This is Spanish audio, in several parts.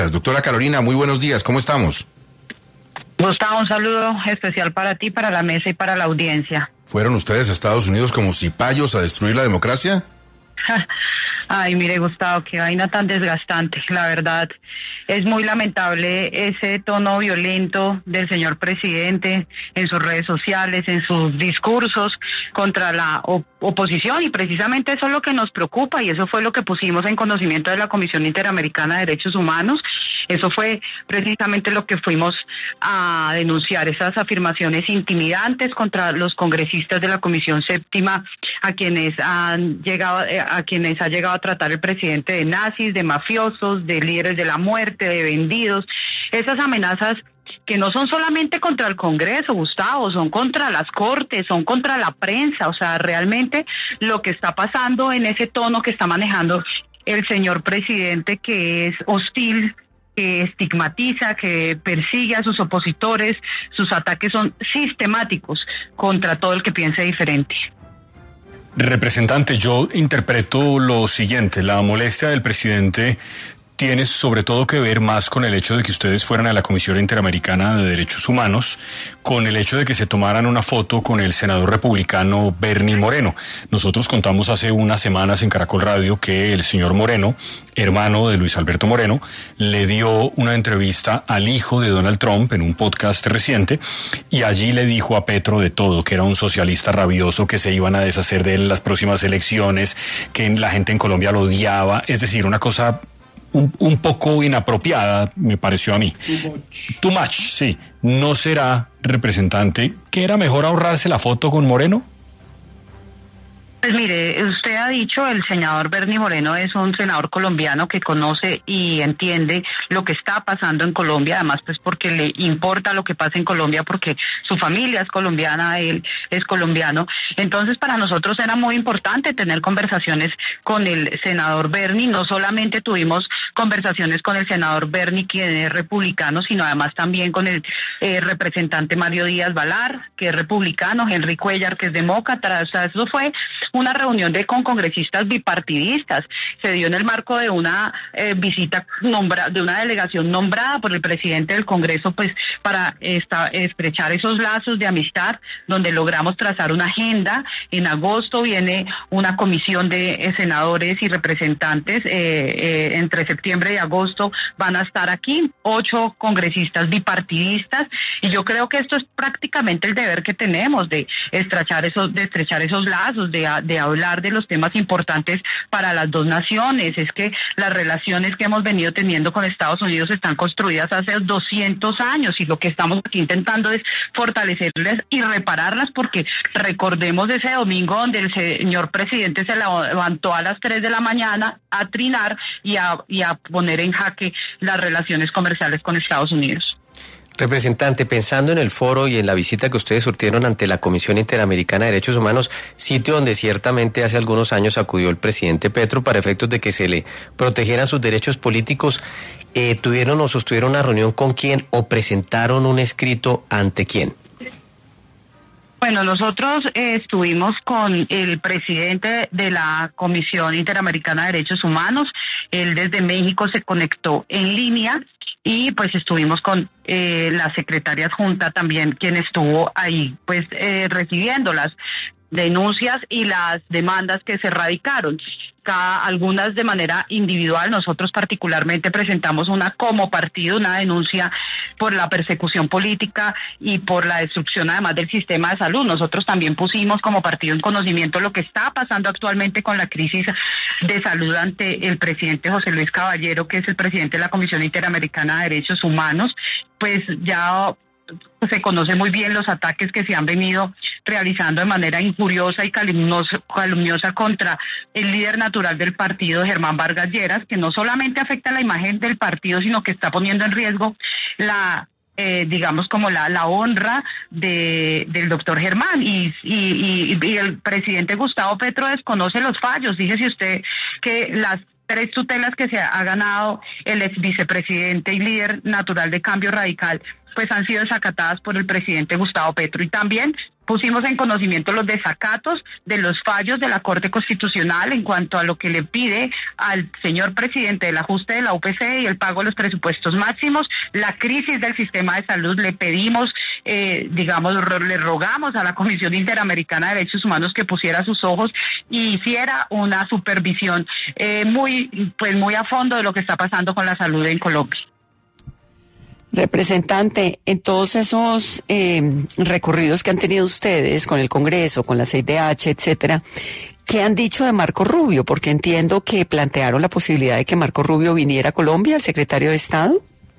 Doctora Carolina, muy buenos días, ¿cómo estamos? Gustavo, un saludo especial para ti, para la mesa y para la audiencia. ¿Fueron ustedes a Estados Unidos como cipayos a destruir la democracia? Ay, mire, Gustavo, qué vaina tan desgastante. La verdad, es muy lamentable ese tono violento del señor presidente en sus redes sociales, en sus discursos contra la oposición, y precisamente eso es lo que nos preocupa, y eso fue lo que pusimos en conocimiento de la Comisión Interamericana de Derechos Humanos. Eso fue precisamente lo que fuimos a denunciar, esas afirmaciones intimidantes contra los congresistas de la Comisión Séptima, a quienes ha llegado a tratar el presidente de nazis, de mafiosos, de líderes de la muerte, de vendidos. Esas amenazas que no son solamente contra el Congreso, Gustavo, son contra las Cortes, son contra la prensa. O sea, realmente lo que está pasando en ese tono que está manejando el señor presidente, que es hostil, que estigmatiza, que persigue a sus opositores, sus ataques son sistemáticos contra todo el que piense diferente. Representante, yo interpreto lo siguiente: la molestia del presidente tiene sobre todo que ver más con el hecho de que ustedes fueran a la Comisión Interamericana de Derechos Humanos, con el hecho de que se tomaran una foto con el senador republicano Bernie Moreno. Nosotros contamos hace unas semanas en Caracol Radio que el señor Moreno, hermano de Luis Alberto Moreno, le dio una entrevista al hijo de Donald Trump en un podcast reciente, y allí le dijo a Petro de todo, que era un socialista rabioso, que se iban a deshacer de él en las próximas elecciones, que la gente en Colombia lo odiaba. Es decir, una cosa un poco inapropiada, me pareció a mí. Too much, sí. ¿No será, representante, que era mejor ahorrarse la foto con Moreno? Pues mire, usted ha dicho, el senador Bernie Moreno es un senador colombiano que conoce y entiende lo que está pasando en Colombia, además pues porque le importa lo que pasa en Colombia, porque su familia es colombiana, él es colombiano. Entonces para nosotros era muy importante tener conversaciones con el senador Bernie. No solamente tuvimos conversaciones con el senador Bernie, quien es republicano, sino además también con el representante Mario Díaz Balar, que es republicano, Henry Cuellar, que es demócrata. O sea, eso fue una reunión con congresistas bipartidistas. Se dio en el marco de una visita de una delegación nombrada por el presidente del Congreso, pues para estrechar esos lazos de amistad, donde logramos trazar una agenda. En agosto viene una comisión de senadores y representantes, entre septiembre y agosto van a estar aquí 8 congresistas bipartidistas, y yo creo que esto es prácticamente el deber que tenemos de estrechar esos lazos, de hablar de los temas importantes para las dos naciones. Es que las relaciones que hemos venido teniendo con Estados Unidos están construidas hace 200 años, y lo que estamos aquí intentando es fortalecerlas y repararlas, porque recordemos ese domingo donde el señor presidente se levantó a las 3 de la mañana a trinar y a poner en jaque las relaciones comerciales con Estados Unidos. Representante, pensando en el foro y en la visita que ustedes surtieron ante la Comisión Interamericana de Derechos Humanos, sitio donde ciertamente hace algunos años acudió el presidente Petro para efectos de que se le protegieran sus derechos políticos, ¿tuvieron o sostuvieron una reunión con quién o presentaron un escrito ante quién? Bueno, nosotros estuvimos con el presidente de la Comisión Interamericana de Derechos Humanos. Él desde México se conectó en línea, y pues estuvimos con la secretaria adjunta también, quien estuvo ahí pues recibiendo las denuncias y las demandas que se radicaron. Algunas de manera individual. Nosotros particularmente presentamos como partido una denuncia por la persecución política y por la destrucción además del sistema de salud. Nosotros también pusimos como partido en conocimiento lo que está pasando actualmente con la crisis de salud ante el presidente José Luis Caballero, que es el presidente de la Comisión Interamericana de Derechos Humanos. Pues ya se conoce muy bien los ataques que se han venido realizando de manera injuriosa y calumniosa contra el líder natural del partido, Germán Vargas Lleras, que no solamente afecta la imagen del partido, sino que está poniendo en riesgo la honra del doctor Germán, y el presidente Gustavo Petro desconoce los fallos. Fíjese usted que las 3 tutelas que se ha ganado el ex vicepresidente y líder natural de Cambio Radical pues han sido desacatadas por el presidente Gustavo Petro, y también pusimos en conocimiento los desacatos de los fallos de la Corte Constitucional en cuanto a lo que le pide al señor presidente del ajuste de la UPC y el pago de los presupuestos máximos, la crisis del sistema de salud. Le pedimos, le rogamos a la Comisión Interamericana de Derechos Humanos que pusiera sus ojos y hiciera una supervisión muy a fondo de lo que está pasando con la salud en Colombia. Representante, en todos esos recorridos que han tenido ustedes con el Congreso, con la CIDH, etcétera, ¿qué han dicho de Marco Rubio? Porque entiendo que plantearon la posibilidad de que Marco Rubio viniera a Colombia, el secretario de Estado.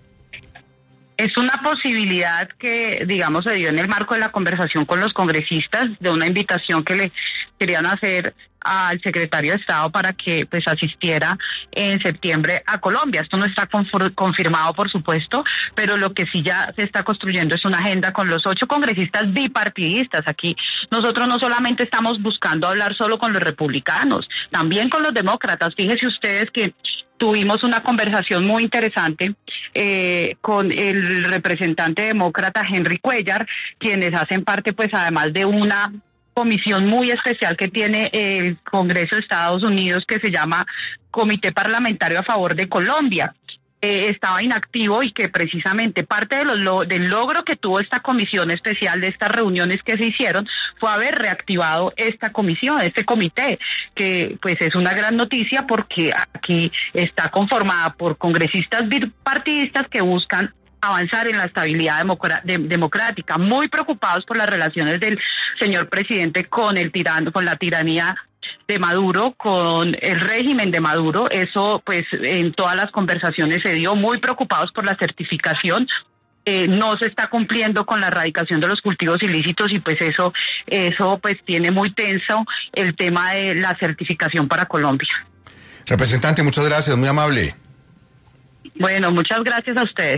Es una posibilidad que, digamos, se dio en el marco de la conversación con los congresistas, de una invitación que le querían hacer al secretario de Estado para que pues asistiera en septiembre a Colombia. Esto no está confirmado, por supuesto, pero lo que sí ya se está construyendo es una agenda con los 8 congresistas bipartidistas. Aquí nosotros no solamente estamos buscando hablar solo con los republicanos, también con los demócratas. Fíjense ustedes que tuvimos una conversación muy interesante con el representante demócrata Henry Cuellar, quienes hacen parte, pues, además de una comisión muy especial que tiene el Congreso de Estados Unidos, que se llama Comité Parlamentario a Favor de Colombia. Estaba inactivo y que precisamente parte de del logro que tuvo esta comisión especial, de estas reuniones que se hicieron, fue haber reactivado esta comisión, este comité, que pues es una gran noticia porque aquí está conformada por congresistas bipartidistas que buscan avanzar en la estabilidad democrática, muy preocupados por las relaciones del señor presidente con la tiranía de Maduro, con el régimen de Maduro. Eso pues en todas las conversaciones se dio, muy preocupados por la certificación. No se está cumpliendo con la erradicación de los cultivos ilícitos y pues eso pues tiene muy tenso el tema de la certificación para Colombia. Representante, muchas gracias, muy amable. Bueno, muchas gracias a ustedes.